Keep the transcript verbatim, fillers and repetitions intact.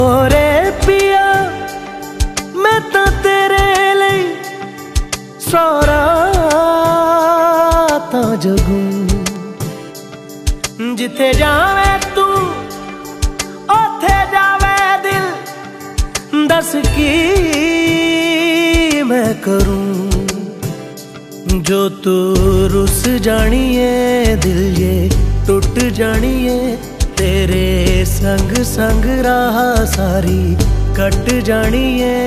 ओरे पिया मैं तो तेरे लिए सौ रातां जगूं, जिथे जावे तू ओथे जावे दिल, दस की मैं करूं। जो तू रुस जानिए दिल ये टूट जानिए, तेरे संग संग राह सारी कट जानिए।